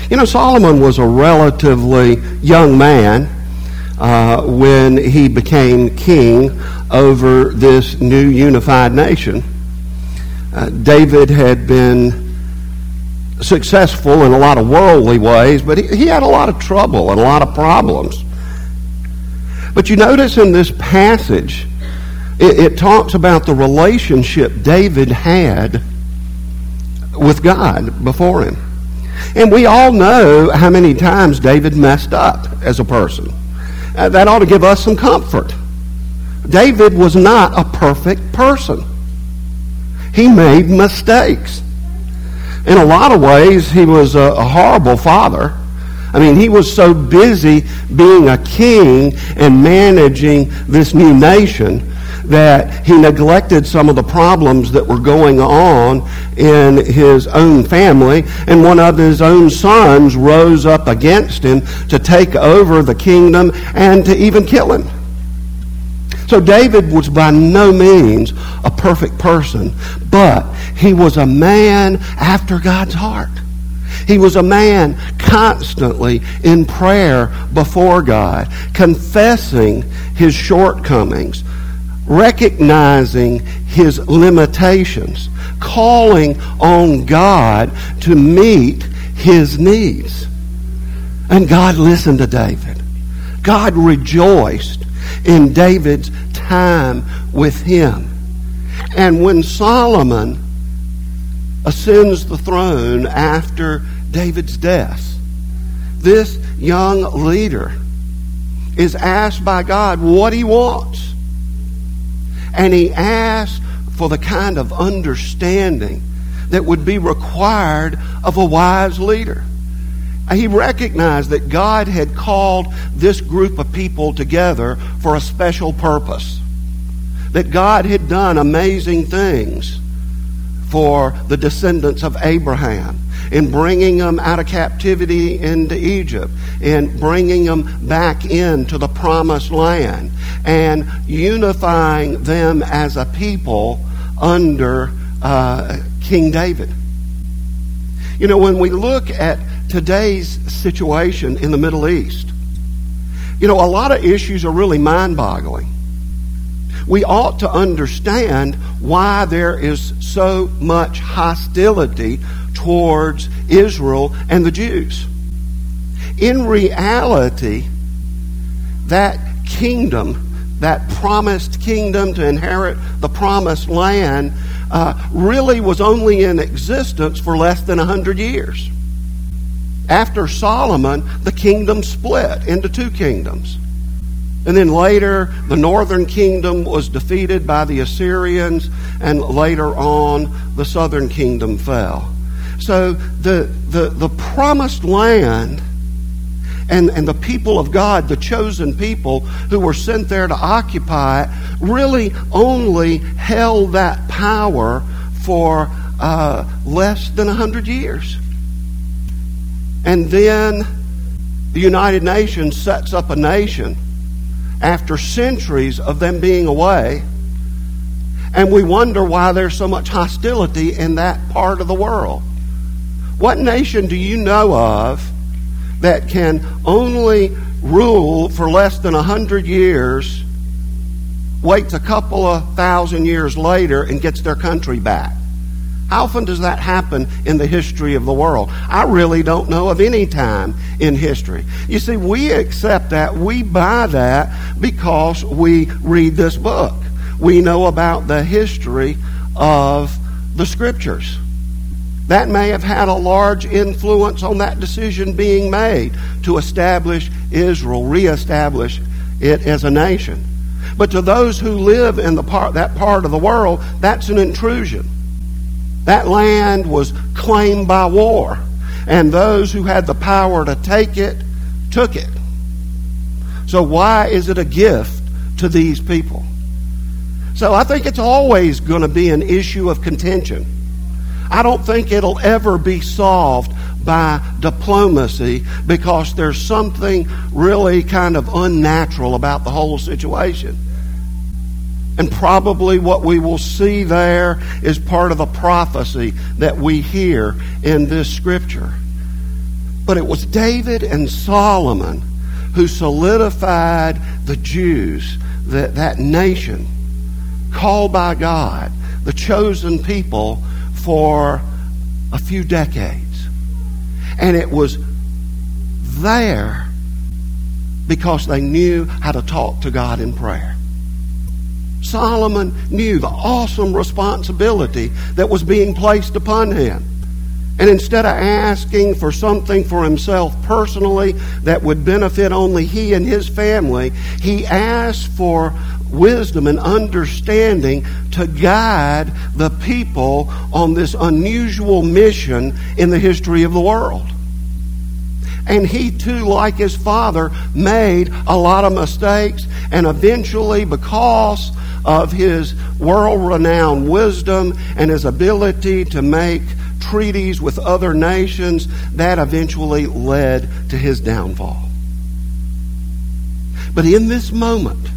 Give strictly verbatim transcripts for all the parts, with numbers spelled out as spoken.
You know, Solomon was a relatively young man uh, when he became king over this new unified nation. Uh, David had been successful in a lot of worldly ways, but he, he had a lot of trouble and a lot of problems. But you notice in this passage, it, it talks about the relationship David had with God before him. And we all know how many times David messed up as a person. Uh, that ought to give us some comfort. David was not a perfect person. He made mistakes. In a lot of ways, he was a, a horrible father. I mean, he was so busy being a king and managing this new nation that he neglected some of the problems that were going on in his own family, and one of his own sons rose up against him to take over the kingdom and to even kill him. So David was by no means a perfect person, but he was a man after God's heart. He was a man constantly in prayer before God, confessing his shortcomings, recognizing his limitations, calling on God to meet his needs. And God listened to David. God rejoiced in David's time with him. And when Solomon ascends the throne after David's death, this young leader is asked by God what he wants. And he asked for the kind of understanding that would be required of a wise leader. He recognized that God had called this group of people together for a special purpose. That God had done amazing things for the descendants of Abraham in bringing them out of captivity into Egypt, in bringing them back into the promised land, and unifying them as a people under uh, King David. You know, when we look at today's situation in the Middle East, you know, a lot of issues are really mind-boggling. We ought to understand why there is so much hostility towards Israel and the Jews. In reality, that kingdom, that promised kingdom to inherit the promised land, uh, really was only in existence for less than one hundred years. After Solomon, the kingdom split into two kingdoms. And then later, the northern kingdom was defeated by the Assyrians, and later on, the southern kingdom fell. So the the, the promised land and, and the people of God, the chosen people who were sent there to occupy it, really only held that power for uh, less than one hundred years. And then the United Nations sets up a nation after centuries of them being away, and we wonder why there's so much hostility in that part of the world. What nation do you know of that can only rule for less than a hundred years, waits a couple of thousand years later, and gets their country back? How often does that happen in the history of the world? I really don't know of any time in history. You see, we accept that, we buy that because we read this book. We know about the history of the Scriptures. That may have had a large influence on that decision being made to establish Israel, reestablish it as a nation. But to those who live in the part, that part of the world, that's an intrusion. That land was claimed by war, and those who had the power to take it, took it. So why is it a gift to these people? So I think it's always going to be an issue of contention. I don't think it'll ever be solved by diplomacy, because there's something really kind of unnatural about the whole situation. And probably what we will see there is part of the prophecy that we hear in this scripture. But it was David and Solomon who solidified the Jews, that, that nation called by God, the chosen people, for a few decades. And it was there because they knew how to talk to God in prayer. Solomon knew the awesome responsibility that was being placed upon him. And instead of asking for something for himself personally that would benefit only he and his family, he asked for wisdom and understanding to guide the people on this unusual mission in the history of the world. And he too, like his father, made a lot of mistakes, and eventually, because of his world-renowned wisdom and his ability to make treaties with other nations, that eventually led to his downfall. But in this moment,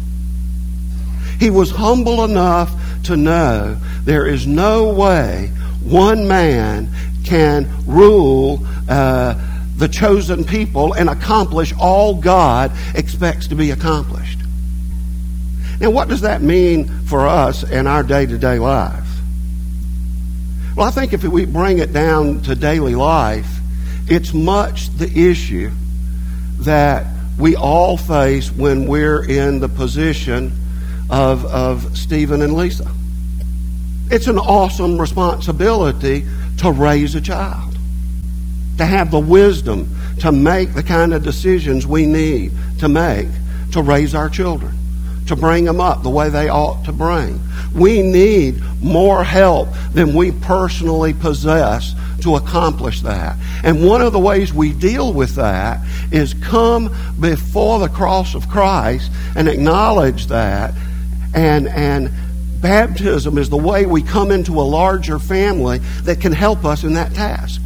he was humble enough to know there is no way one man can rule uh, the chosen people and accomplish all God expects to be accomplished. Now, what does that mean for us in our day-to-day life? Well, I think if we bring it down to daily life, it's much the issue that we all face when we're in the position of, of Stephen and Lisa. It's an awesome responsibility to raise a child, to have the wisdom to make the kind of decisions we need to make to raise our children, to bring them up the way they ought to bring. We need more help than we personally possess to accomplish that. And one of the ways we deal with that is come before the cross of Christ and acknowledge that. And, and baptism is the way we come into a larger family that can help us in that task.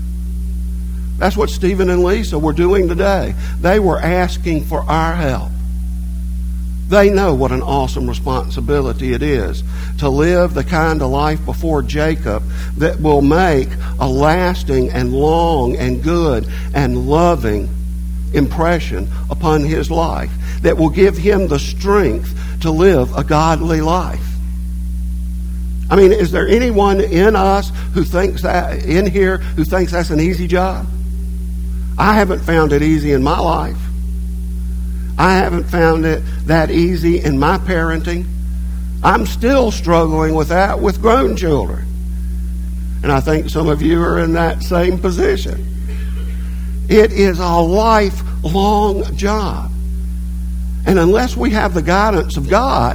That's what Stephen and Lisa were doing today. They were asking for our help. They know what an awesome responsibility it is to live the kind of life before Jacob that will make a lasting and long and good and loving impression upon his life, that will give him the strength to live a godly life. I mean, is there anyone in us who thinks that, in here, who thinks that's an easy job? I haven't found it easy in my life. I haven't found it that easy in my parenting. I'm still struggling with that with grown children. And I think some of you are in that same position. It is a lifelong job. And unless we have the guidance of God,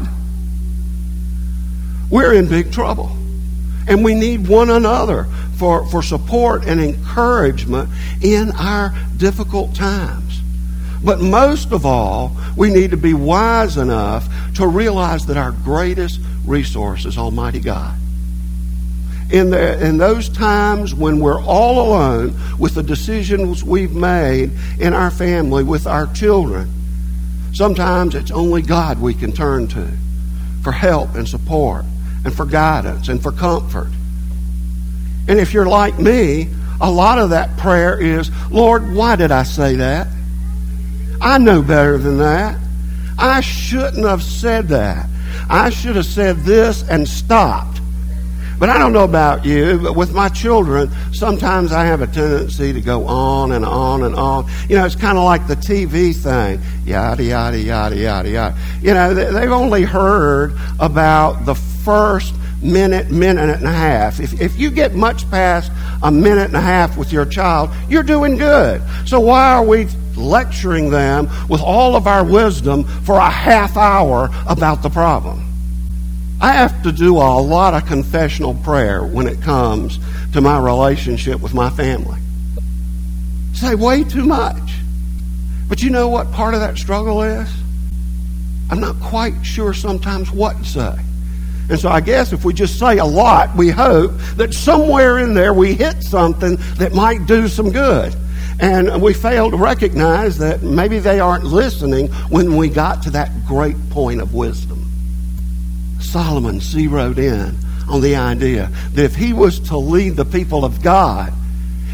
we're in big trouble. And we need one another for, for support and encouragement in our difficult times. But most of all, we need to be wise enough to realize that our greatest resource is Almighty God. In, the, in those times when we're all alone with the decisions we've made in our family, with our children, sometimes it's only God we can turn to for help and support and for guidance and for comfort. And if you're like me, a lot of that prayer is, Lord, why did I say that? I know better than that. I shouldn't have said that. I should have said this and stopped. But I don't know about you, but with my children, sometimes I have a tendency to go on and on and on. You know, it's kind of like the T V thing. Yada, yada, yada, yada, yada. You know, they've only heard about the first minute, minute and a half. If, if you get much past a minute and a half with your child, you're doing good. So why are we lecturing them with all of our wisdom for a half hour about the problem? I have to do a lot of confessional prayer when it comes to my relationship with my family. Say way too much. But you know what part of that struggle is? I'm not quite sure sometimes what to say. And so I guess if we just say a lot, we hope that somewhere in there we hit something that might do some good. And we fail to recognize that maybe they aren't listening when we got to that great point of wisdom. Solomon zeroed in on the idea that if he was to lead the people of God,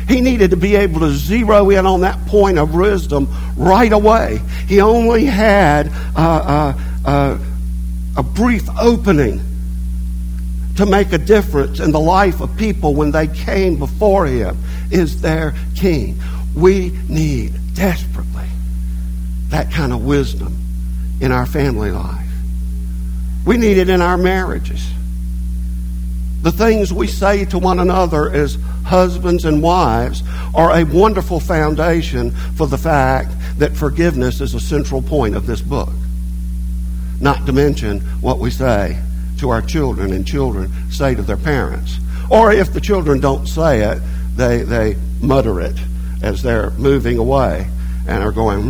He needed to be able to zero in on that point of wisdom right away. He only had uh, uh, uh, a brief opening to make a difference in the life of people when they came before him as their king. We need desperately that kind of wisdom in our family life. We need it in our marriages. The things we say to one another as husbands and wives are a wonderful foundation for the fact that forgiveness is a central point of this book. Not to mention what we say to our children and children say to their parents. Or if the children don't say it, they, they mutter it as they're moving away and are going,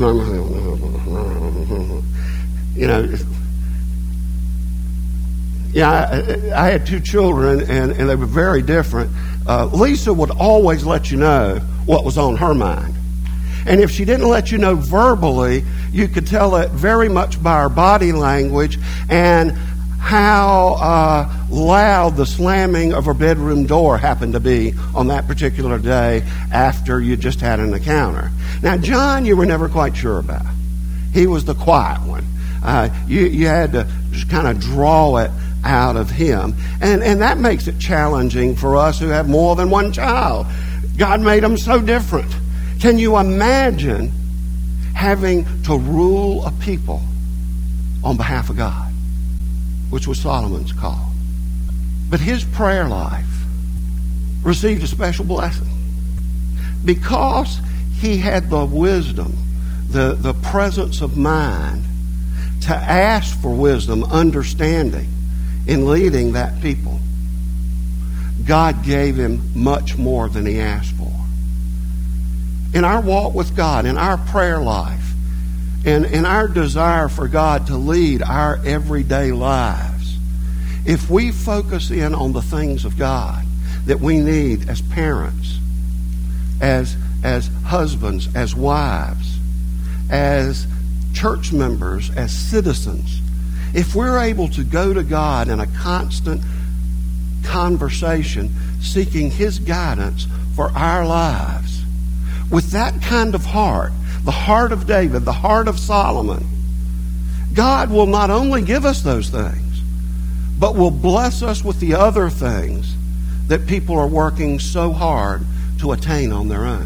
you know. Yeah, I, I had two children, and, and they were very different. Uh, Lisa would always let you know what was on her mind. And if she didn't let you know verbally, you could tell it very much by her body language and how uh, loud the slamming of her bedroom door happened to be on that particular day after you just had an encounter. Now, John, you were never quite sure about. He was the quiet one. Uh, you, you had to just kind of draw it out of him. And, and that makes it challenging for us who have more than one child. God made them so different. Can you imagine having to rule a people on behalf of God, which was Solomon's call? But his prayer life received a special blessing because he had the wisdom, the, the presence of mind to ask for wisdom, understanding in leading that people. God gave him much more than he asked for. In our walk with God, in our prayer life, and in our desire for God to lead our everyday lives, if we focus in on the things of God that we need as parents, as, as husbands, as wives, as church members, as citizens, if we're able to go to God in a constant conversation, seeking his guidance for our lives, with that kind of heart, the heart of David, the heart of Solomon, God will not only give us those things, but will bless us with the other things that people are working so hard to attain on their own.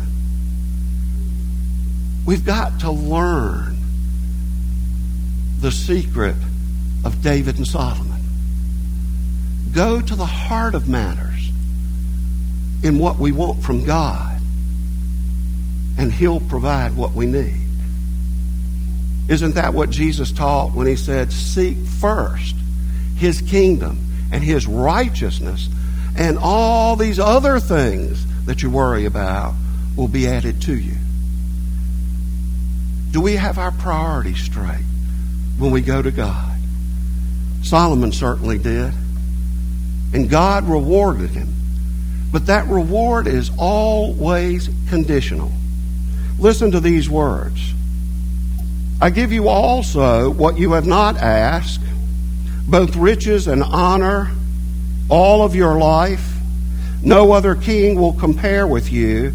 We've got to learn the secret of David and Solomon. Go to the heart of matters in what we want from God, and he'll provide what we need. Isn't that what Jesus taught when he said, seek first his kingdom and his righteousness, and all these other things that you worry about will be added to you? Do we have our priorities straight when we go to God? Solomon certainly did. And God rewarded him. But that reward is always conditional. Listen to these words. I give you also what you have not asked, both riches and honor, all of your life. No other king will compare with you,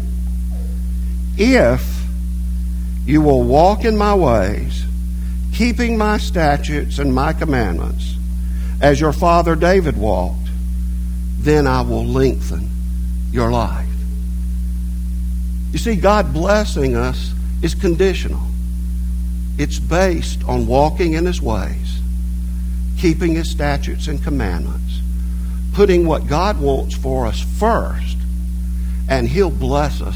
if you will walk in my ways, keeping my statutes and my commandments, as your father David walked. Then I will lengthen your life. You see, God blessing us is conditional. It's based on walking in his ways, keeping his statutes and commandments, putting what God wants for us first, and he'll bless us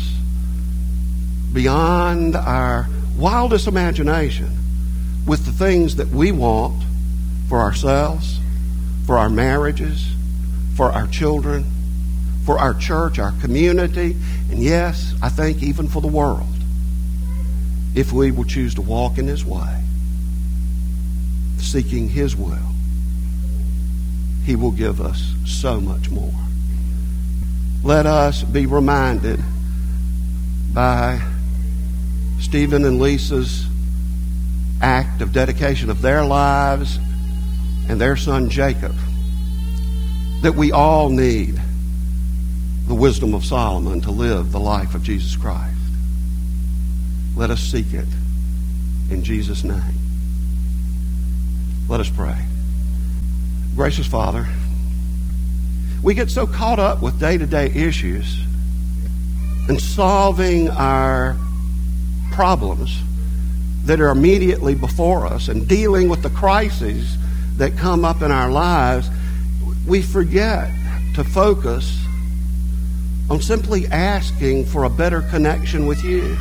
beyond our wildest imagination with the things that we want for ourselves, for our marriages, for our children, for our church, our community, and yes, I think even for the world. If we will choose to walk in his way, seeking his will, he will give us so much more. Let us be reminded by Stephen and Lisa's act of dedication of their lives and their son Jacob, that we all need the wisdom of Solomon to live the life of Jesus Christ. Let us seek it in Jesus' name. Let us pray. Gracious Father, we get so caught up with day-to-day issues and solving our problems that are immediately before us and dealing with the crises that come up in our lives, we forget to focus on simply asking for a better connection with you,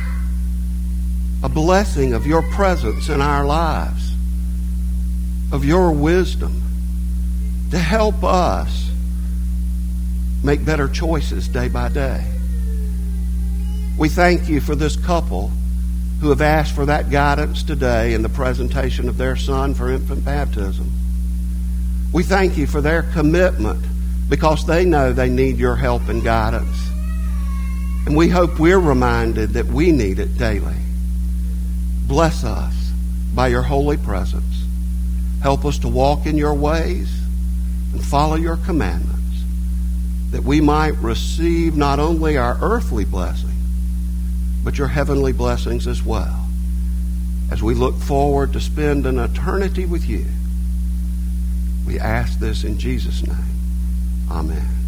a blessing of your presence in our lives, of your wisdom to help us make better choices day by day. We thank you for this couple who have asked for that guidance today in the presentation of their son for infant baptism. We thank you for their commitment because they know they need your help and guidance. And we hope we're reminded that we need it daily. Bless us by your holy presence. Help us to walk in your ways and follow your commandments, that we might receive not only our earthly blessing, but your heavenly blessings as well, as we look forward to spend an eternity with you. We ask this in Jesus' name. Amen.